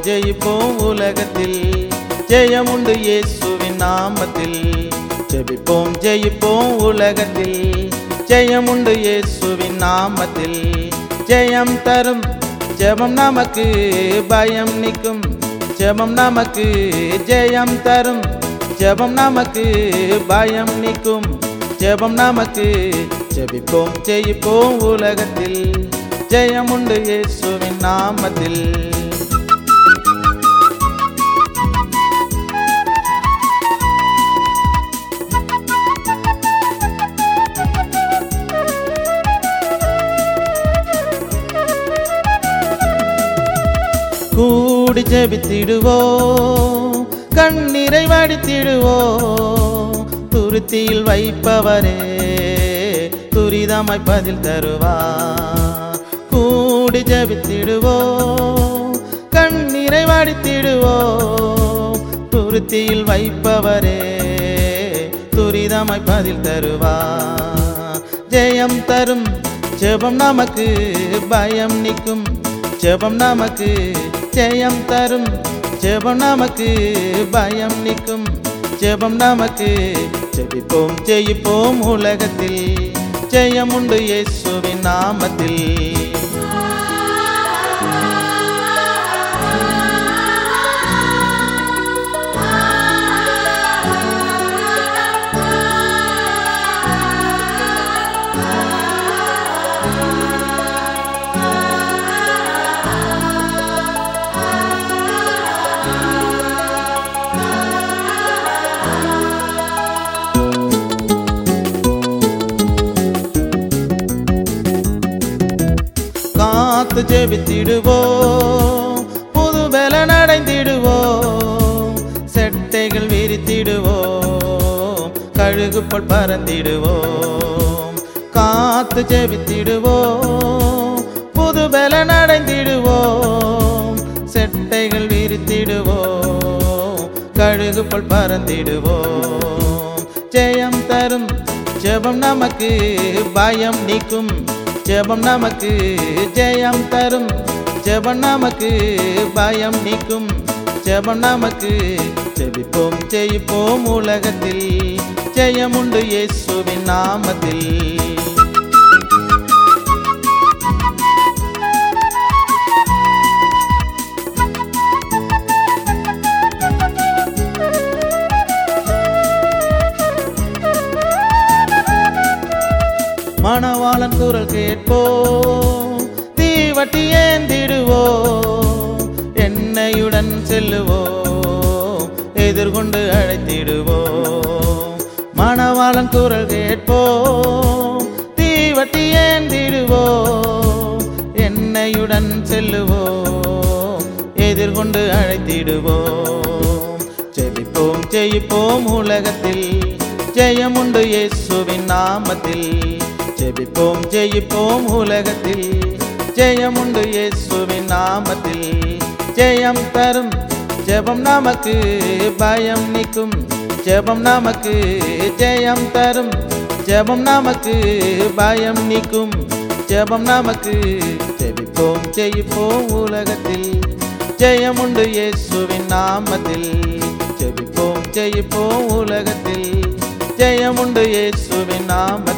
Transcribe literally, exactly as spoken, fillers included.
ஜெயிப்போம் உலகத்தில் ஜெயமுண்டு இயேசுவின் நாமத்தில் ஜெபிப்போம் ஜெயிப்போம் உலகத்தில் ஜெயமுண்டு இயேசுவின் நாமத்தில் ஜெயம் தரும் ஜெபம் நமக்கு பயம் நீக்கும் ஜெபம் நமக்கு ஜெயம் தரும் ஜெபம் நமக்கு பயம் நீக்கும் ஜெபம் நமக்கு ஜெபிப்போம் ஜெயிப்போம் உலகத்தில் ஜெயமுண்டு இயேசுவின் நாமத்தில் கூடி ஜெபித்திடுவோம் கண்ணீரை வடித்திடுவோம் துருத்தியில் வைப்பவரே துரிதமாய் பதில் தருவார் கூடி ஜெபித்திடுவோம் கண்ணீரை வடித்திடுவோம் துருத்தியில் வைப்பவரே துரிதமாய் பதில் தருவார் ஜெயம் தரும் ஜெபம் நமக்கு பயம் நீக்கும் ஜெபம் நமக்கு ஜெயம் தரும் ஜெபம் நமக்கு பயம் நீக்கும் ஜெபம் நமக்கு ஜெபிப்போம் ஜெயிப்போம் உலகத்தில் ஜெயமுண்டு இயேசுவின் நாமத்தில் காத்து ஜெபித்திடுவோம் புது பலன் அடைந்திடுவோம் செட்டைகள் விரித்திடுவோம் கழுகு போல் பறந்திடுவோம் காத்து ஜெபித்திடுவோம் புது பலன் அடைந்திடுவோம் செட்டைகள் விரித்திடுவோம் கழுகு போல் பறந்திடுவோம் ஜெயம் தரும் ஜெபம் நமக்கு பயம் நீக்கும் ஜெபம் நமக்கு ஜெயம் தரும் ஜெபம் நமக்கு பயம் நீக்கும் ஜெபம் நமக்கு ஜெபிப்போம் ஜெயிப்போம் உலகத்தில் ஜெயமுண்டு இயேசுவின் நாமத்தில் மணவாளன் குரல் கேட்போம் தீவட்டி ஏந்திடுவோம் எண்ணெயுடன் செல்லுவோம் எதிர்கொண்டு அழைத்திடுவோம் மணவாளன் குரல் கேட்போம் தீவட்டி ஏந்திடுவோம் எண்ணெயுடன் செல்லுவோம் எதிர்கொண்டு அழைத்திடுவோம் ஜெபிப்போம் ஜெயிப்போம் உலகத்தில் ஜெயமுண்டு இயேசுவின் நாமத்தில் ஜெபிப்போம் ஜெயிப்போம் உலகத்தில் ஜெயமுண்டு இயேசுவின் நாமத்தில் ஜெயம் தரும் ஜெபம் நமக்கு பயம் நீக்கும் ஜெபம் நமக்கு ஜெயம் தரும் ஜெபம் நமக்கு பயம் நீக்கும் ஜெபம் நமக்கு ஜெபிப்போம் ஜெயிப்போம் உலகத்தில் ஜெயமுண்டு இயேசுவின் நாமத்தில் ஜெபிப்போம் ஜெயிப்போம் உலகத்தில் ஜெயமுண்டு இயேசுவின் நாமத்தில்